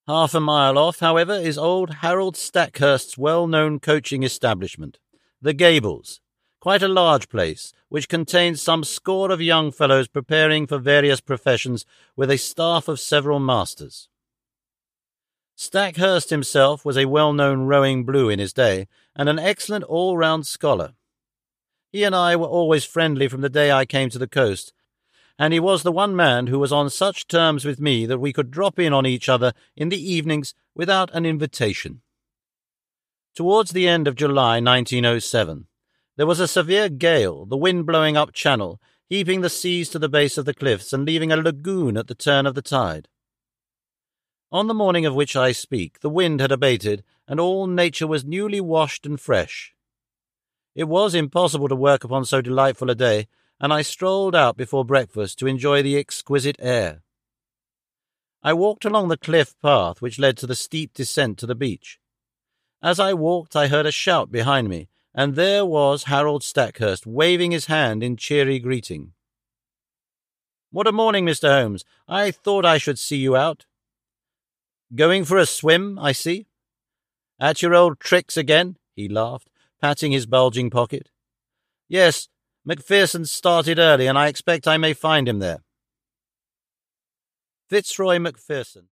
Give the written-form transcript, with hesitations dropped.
Half a mile off, however, is old Harold Stackhurst's well-known coaching establishment, the Gables, quite a large place, which contains some score of young fellows preparing for various professions with a staff of several masters. Stackhurst himself was a well-known rowing blue in his day, and an excellent all-round scholar. He and I were always friendly from the day I came to the coast, and he was the one man who was on such terms with me that we could drop in on each other in the evenings without an invitation. Towards the end of July 1907, there was a severe gale, the wind blowing up channel, heaping the seas to the base of the cliffs and leaving a lagoon at the turn of the tide. On the morning of which I speak, the wind had abated, and all nature was newly washed and fresh. It was impossible to work upon so delightful a day, and I strolled out before breakfast to enjoy the exquisite air. I walked along the cliff path which led to the steep descent to the beach. As I walked, I heard a shout behind me, and there was Harold Stackhurst waving his hand in cheery greeting. "What a morning, Mr. Holmes! I thought I should see you out." "Going for a swim, I see." "At your old tricks again?" he laughed, patting his bulging pocket. "Yes, Macpherson started early, and I expect I may find him there." Fitzroy Macpherson